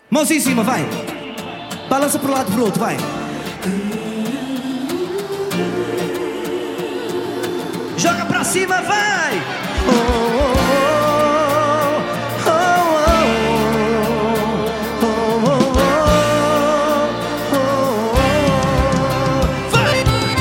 Mãozinha em cima, vai. Balança pro lado e pro outro, vai. Joga pra cima, vai. Oh, oh, oh, oh, oh, oh, oh, vai.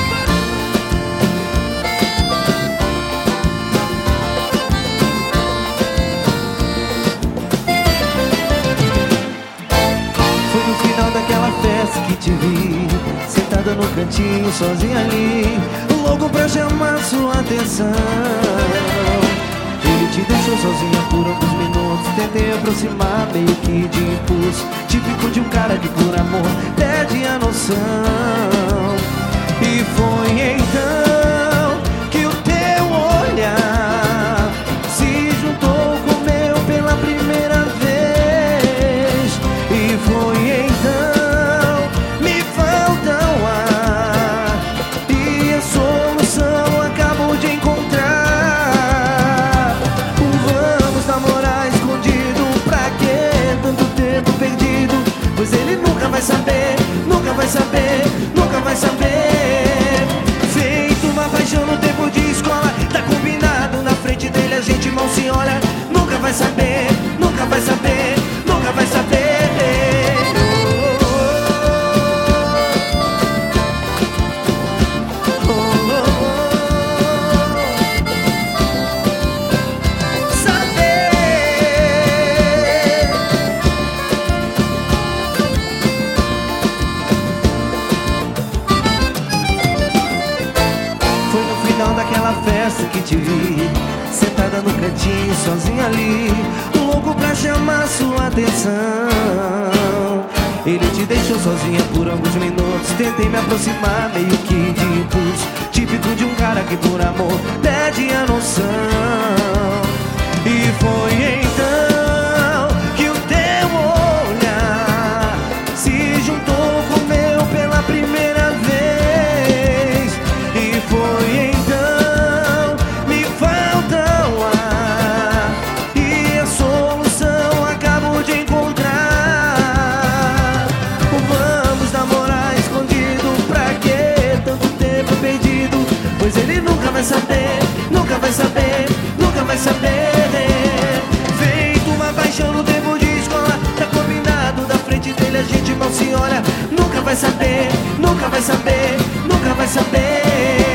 Foi no final daquela festa que te vi, sentada no cantinho, sozinha ali, louco pra chamar sua atenção. Ele te deixou sozinha por alguns minutos. Tentei aproximar, meio que de impulso, típico de um cara que por amor perde a noção. E foi então que o teu olhar se juntou com o meu pela primeira vez. E foi então, me falta o ar, e a solução acabo de encontrar. Vamos namorar escondido, pra quê tanto tempo perdido? Pois ele nunca vai saber, nunca vai saber, nunca vai saber. Feito uma paixão no tempo de escola, tá combinado, na frente dele a gente mal se olha. Nunca vai saber, nunca vai saber, nunca vai saber. Daquela festa que te vi, sentada no cantinho, sozinha ali, louco pra chamar sua atenção. Ele te deixou sozinha por alguns minutos. Tentei me aproximar, meio que de impulso, típico de um cara que por amor perde a noção. E foi então que o teu olhar se juntou com o meu pela primeira vez. E foi então, pois ele nunca vai saber, nunca vai saber, nunca vai saber. Feito uma paixão no tempo de escola, tá combinado, da frente dele a gente mal se olha. Nunca vai saber, nunca vai saber, nunca vai saber.